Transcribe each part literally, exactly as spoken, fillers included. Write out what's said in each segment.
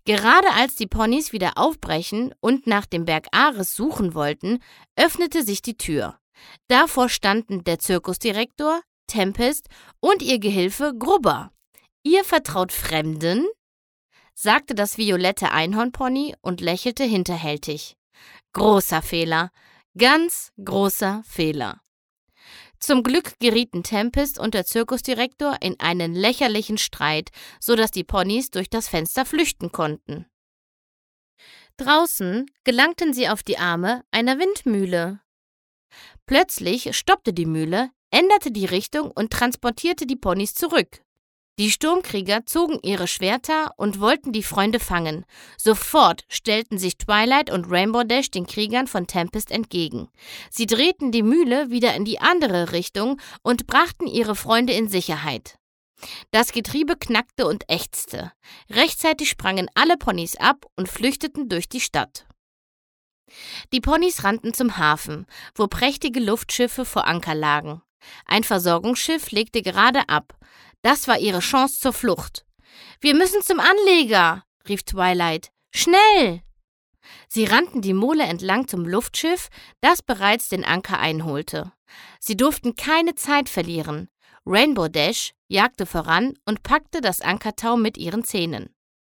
Gerade als die Ponys wieder aufbrechen und nach dem Berg Ares suchen wollten, öffnete sich die Tür. Davor standen der Zirkusdirektor, Tempest und ihr Gehilfe Grubber. »Ihr vertraut Fremden?«, sagte das violette Einhornpony und lächelte hinterhältig. »Großer Fehler, ganz großer Fehler.« Zum Glück gerieten Tempest und der Zirkusdirektor in einen lächerlichen Streit, sodass die Ponys durch das Fenster flüchten konnten. Draußen gelangten sie auf die Arme einer Windmühle. Plötzlich stoppte die Mühle, änderte die Richtung und transportierte die Ponys zurück. Die Sturmkrieger zogen ihre Schwerter und wollten die Freunde fangen. Sofort stellten sich Twilight und Rainbow Dash den Kriegern von Tempest entgegen. Sie drehten die Mühle wieder in die andere Richtung und brachten ihre Freunde in Sicherheit. Das Getriebe knackte und ächzte. Rechtzeitig sprangen alle Ponys ab und flüchteten durch die Stadt. Die Ponys rannten zum Hafen, wo prächtige Luftschiffe vor Anker lagen. Ein Versorgungsschiff legte gerade ab. Das war ihre Chance zur Flucht. »Wir müssen zum Anleger«, rief Twilight. »Schnell!« Sie rannten die Mole entlang zum Luftschiff, das bereits den Anker einholte. Sie durften keine Zeit verlieren. Rainbow Dash jagte voran und packte das Ankertau mit ihren Zähnen.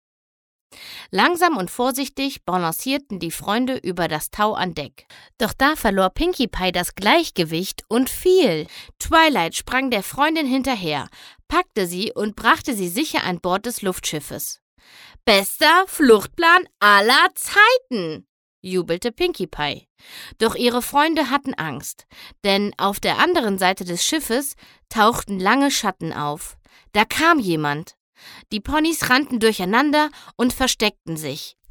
Langsam und vorsichtig balancierten die Freunde über das Tau an Deck. Doch da verlor Pinkie Pie das Gleichgewicht und fiel. Twilight sprang der Freundin hinterher, packte sie und brachte sie sicher an Bord des Luftschiffes. »Bester Fluchtplan aller Zeiten«, jubelte Pinkie Pie. Doch ihre Freunde hatten Angst, denn auf der anderen Seite des Schiffes tauchten lange Schatten auf. Da kam jemand. Die Ponys rannten durcheinander und versteckten sich.